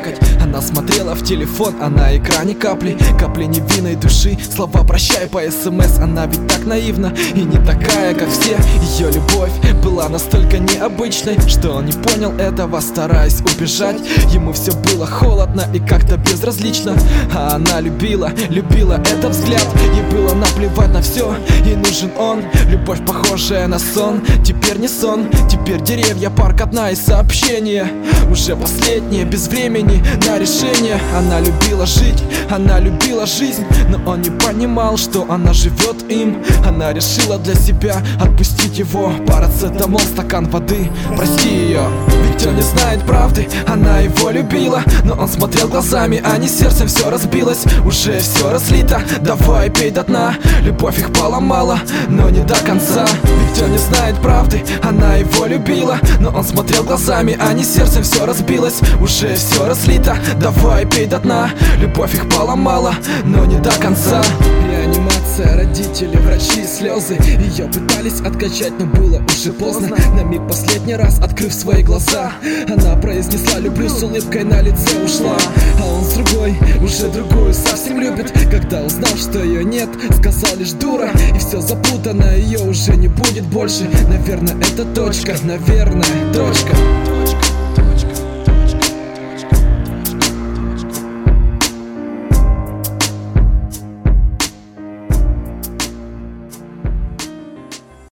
плакать. Она смотрела в телефон, а на экране капли невинной души. Слова прощай по СМС, она ведь так наивна и не такая, как все. Ее любовь была настолько необычной, что он не понял этого, стараясь убежать. Ему все было холодно и как-то безразлично, а она любила этот взгляд. Ей было наплевать на все, ей нужен он. Любовь, похожая на сон, теперь не сон. Теперь деревья, парк, одна и сообщение. Уже последнее, без времени на решение. Она любила жить, она любила жизнь, но он не понимал, что она живет им. Она решила для себя отпустить его. Парацетамол, стакан воды, прости ее. Ведь он не знает правды, она его любила, но он смотрел глазами, а не сердцем. Все разбилось, уже все разлито, давай пей до дна. Любовь их поломала, но не до конца. Ведь он не знает правды, она его любила, но он смотрел глазами, а не сердцем. Все разбилось, уже все разлито, давай пей до дна. Любовь их поломала, но не до конца. Реанимация, родители, врачи, слезы. Ее пытались откачать, но было уже поздно. На миг последний раз, открыв свои глаза, она произнесла люблю, с улыбкой на лице ушла. А он с другой, уже другую совсем любит. Когда узнал, что ее нет, сказал лишь дура. И все запутано, ее уже не будет больше. Наверное, это точка, наверное, точка.